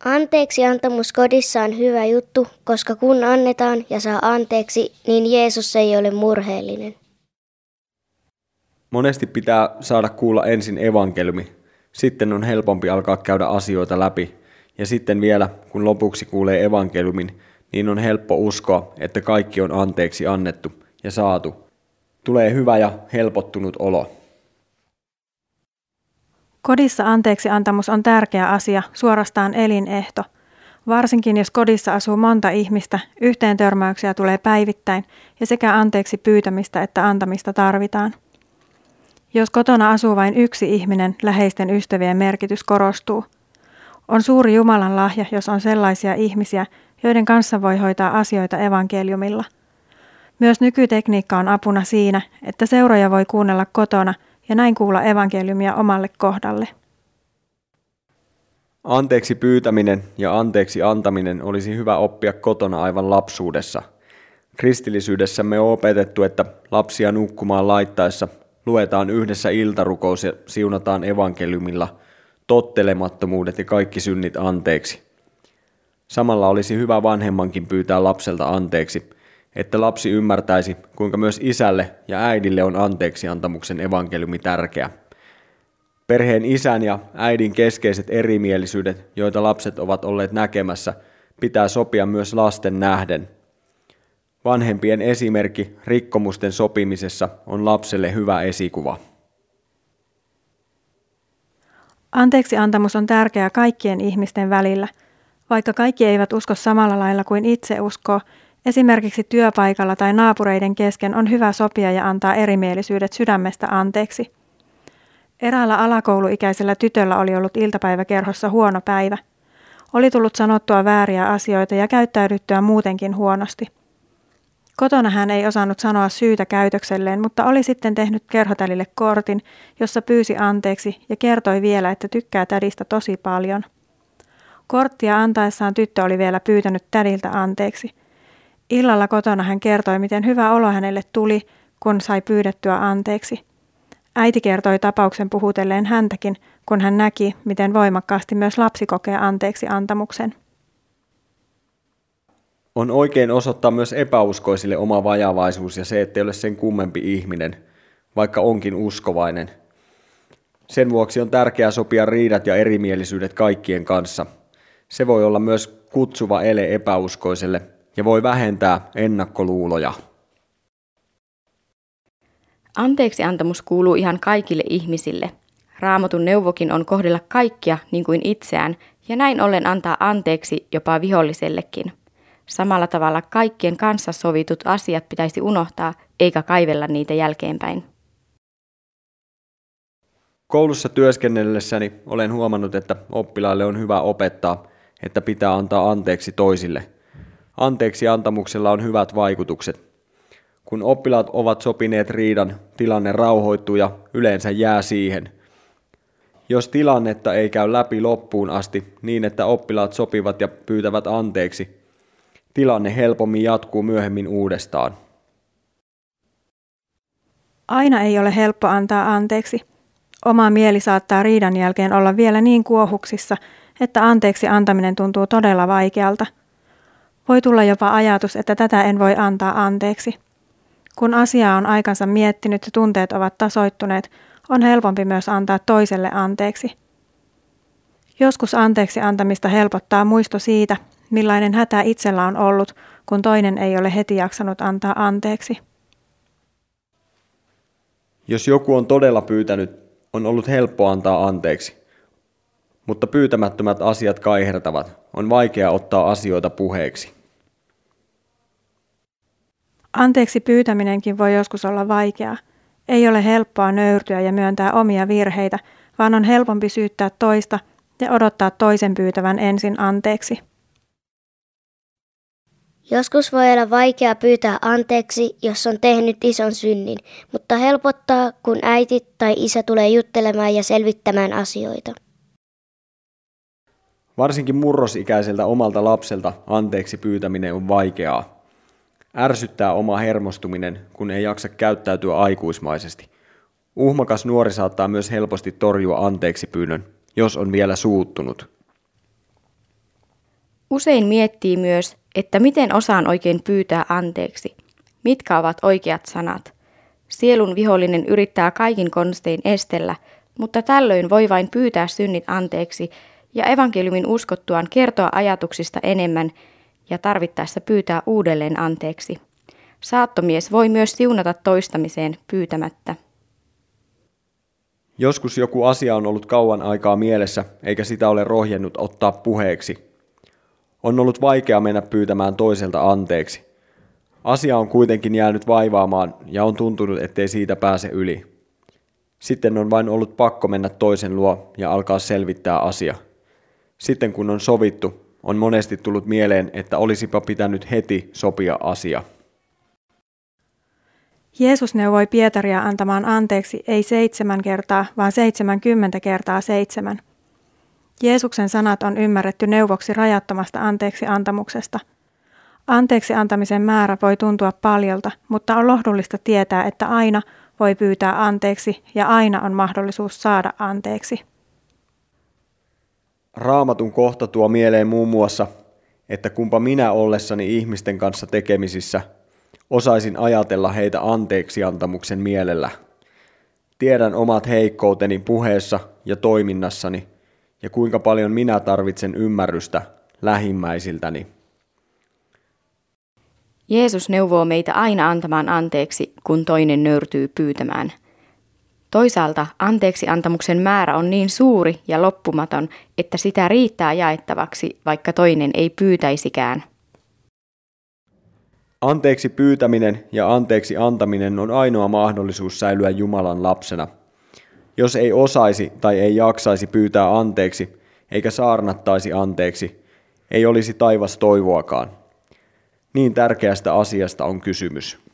Anteeksiantamus kodissa on hyvä juttu, koska kun annetaan ja saa anteeksi, niin Jeesus ei ole murheellinen. Monesti pitää saada kuulla ensin evankeliumi, sitten on helpompi alkaa käydä asioita läpi. Ja sitten vielä, kun lopuksi kuulee evankeliumin, niin on helppo uskoa, että kaikki on anteeksi annettu ja saatu. Tulee hyvä ja helpottunut olo. Kodissa anteeksiantamus on tärkeä asia, suorastaan elinehto. Varsinkin jos kodissa asuu monta ihmistä, yhteentörmäyksiä tulee päivittäin ja sekä anteeksi pyytämistä että antamista tarvitaan. Jos kotona asuu vain yksi ihminen, läheisten ystävien merkitys korostuu. On suuri Jumalan lahja, jos on sellaisia ihmisiä, joiden kanssa voi hoitaa asioita evankeliumilla. Myös nykytekniikka on apuna siinä, että seuroja voi kuunnella kotona ja näin kuulla evankeliumia omalle kohdalle. Anteeksi pyytäminen ja anteeksi antaminen olisi hyvä oppia kotona aivan lapsuudessa. Kristillisyydessämme on opetettu, että lapsia nukkumaan laittaessa luetaan yhdessä iltarukous ja siunataan evankeliumilla tottelemattomuudet ja kaikki synnit anteeksi. Samalla olisi hyvä vanhemmankin pyytää lapselta anteeksi, että lapsi ymmärtäisi, kuinka myös isälle ja äidille on anteeksiantamuksen evankeliumi tärkeä. Perheen isän ja äidin keskeiset erimielisyydet, joita lapset ovat olleet näkemässä, pitää sopia myös lasten nähden. Vanhempien esimerkki rikkomusten sopimisessa on lapselle hyvä esikuva. Anteeksiantamus on tärkeää kaikkien ihmisten välillä. Vaikka kaikki eivät usko samalla lailla kuin itse uskoo, esimerkiksi työpaikalla tai naapureiden kesken on hyvä sopia ja antaa erimielisyydet sydämestä anteeksi. Eräällä alakouluikäisellä tytöllä oli ollut iltapäiväkerhossa huono päivä. Oli tullut sanottua vääriä asioita ja käyttäydyttyä muutenkin huonosti. Kotona hän ei osannut sanoa syytä käytökselleen, mutta oli sitten tehnyt kerhotädille kortin, jossa pyysi anteeksi ja kertoi vielä, että tykkää tädistä tosi paljon. Korttia antaessaan tyttö oli vielä pyytänyt tädiltä anteeksi. Illalla kotona hän kertoi, miten hyvä olo hänelle tuli, kun sai pyydettyä anteeksi. Äiti kertoi tapauksen puhutelleen häntäkin, kun hän näki, miten voimakkaasti myös lapsi kokee anteeksi antamuksen. On oikein osoittaa myös epäuskoisille oma vajavaisuus ja se, ettei ole sen kummempi ihminen, vaikka onkin uskovainen. Sen vuoksi on tärkeää sopia riidat ja erimielisyydet kaikkien kanssa. Se voi olla myös kutsuva ele epäuskoiselle ja voi vähentää ennakkoluuloja. Anteeksiantamus kuuluu ihan kaikille ihmisille. Raamatun neuvokin on kohdella kaikkia niin kuin itseään ja näin ollen antaa anteeksi jopa vihollisellekin. Samalla tavalla kaikkien kanssa sovitut asiat pitäisi unohtaa eikä kaivella niitä jälkeenpäin. Koulussa työskennellessäni olen huomannut, että oppilaille on hyvä opettaa, että pitää antaa anteeksi toisille. Anteeksi antamuksella on hyvät vaikutukset. Kun oppilaat ovat sopineet riidan, tilanne rauhoittuu ja yleensä jää siihen. Jos tilannetta ei käy läpi loppuun asti niin, että oppilaat sopivat ja pyytävät anteeksi, tilanne helpommin jatkuu myöhemmin uudestaan. Aina ei ole helppo antaa anteeksi. Oma mieli saattaa riidan jälkeen olla vielä niin kuohuksissa, että anteeksi antaminen tuntuu todella vaikealta. Voi tulla jopa ajatus, että tätä en voi antaa anteeksi. Kun asiaa on aikansa miettinyt ja tunteet ovat tasoittuneet, on helpompi myös antaa toiselle anteeksi. Joskus anteeksi antamista helpottaa muisto siitä, millainen hätä itsellä on ollut, kun toinen ei ole heti jaksanut antaa anteeksi. Jos joku on todella pyytänyt, on ollut helppo antaa anteeksi. Mutta pyytämättömät asiat kaihertavat. On vaikea ottaa asioita puheeksi. Anteeksi pyytäminenkin voi joskus olla vaikeaa. Ei ole helppoa nöyrtyä ja myöntää omia virheitä, vaan on helpompi syyttää toista ja odottaa toisen pyytävän ensin anteeksi. Joskus voi olla vaikea pyytää anteeksi, jos on tehnyt ison synnin, mutta helpottaa, kun äiti tai isä tulee juttelemaan ja selvittämään asioita. Varsinkin murrosikäiseltä omalta lapselta anteeksi pyytäminen on vaikeaa. Ärsyttää oma hermostuminen, kun ei jaksa käyttäytyä aikuismaisesti. Uhmakas nuori saattaa myös helposti torjua anteeksipyynnön, jos on vielä suuttunut. Usein miettii myös, että miten osaan oikein pyytää anteeksi. Mitkä ovat oikeat sanat? Sielun vihollinen yrittää kaikin konstein estellä, mutta tällöin voi vain pyytää synnit anteeksi ja evankeliumin uskottuaan kertoa ajatuksista enemmän ja tarvittaessa pyytää uudelleen anteeksi. Saattomies voi myös siunata toistamiseen pyytämättä. Joskus joku asia on ollut kauan aikaa mielessä, eikä sitä ole rohjennut ottaa puheeksi. On ollut vaikea mennä pyytämään toiselta anteeksi. Asia on kuitenkin jäänyt vaivaamaan ja on tuntunut, ettei siitä pääse yli. Sitten on vain ollut pakko mennä toisen luo ja alkaa selvittää asia. Sitten kun on sovittu, on monesti tullut mieleen, että olisipa pitänyt heti sopia asia. Jeesus neuvoi Pietaria antamaan anteeksi ei 7 kertaa, vaan 70 kertaa 7. Jeesuksen sanat on ymmärretty neuvoksi rajattomasta anteeksi antamuksesta. Anteeksi antamisen määrä voi tuntua paljolta, mutta on lohdullista tietää, että aina voi pyytää anteeksi ja aina on mahdollisuus saada anteeksi. Raamatun kohta tuo mieleen muun muassa, että kumpa minä ollessani ihmisten kanssa tekemisissä osaisin ajatella heitä anteeksiantamuksen mielellä. Tiedän omat heikkouteni puheessa ja toiminnassani ja kuinka paljon minä tarvitsen ymmärrystä lähimmäisiltäni. Jeesus neuvoo meitä aina antamaan anteeksi, kun toinen nöyrtyy pyytämään. Toisaalta anteeksiantamuksen määrä on niin suuri ja loppumaton, että sitä riittää jaettavaksi, vaikka toinen ei pyytäisikään. Anteeksi pyytäminen ja anteeksi antaminen on ainoa mahdollisuus säilyä Jumalan lapsena. Jos ei osaisi tai ei jaksaisi pyytää anteeksi, eikä saarnattaisi anteeksi, ei olisi taivas toivoakaan. Niin tärkeästä asiasta on kysymys.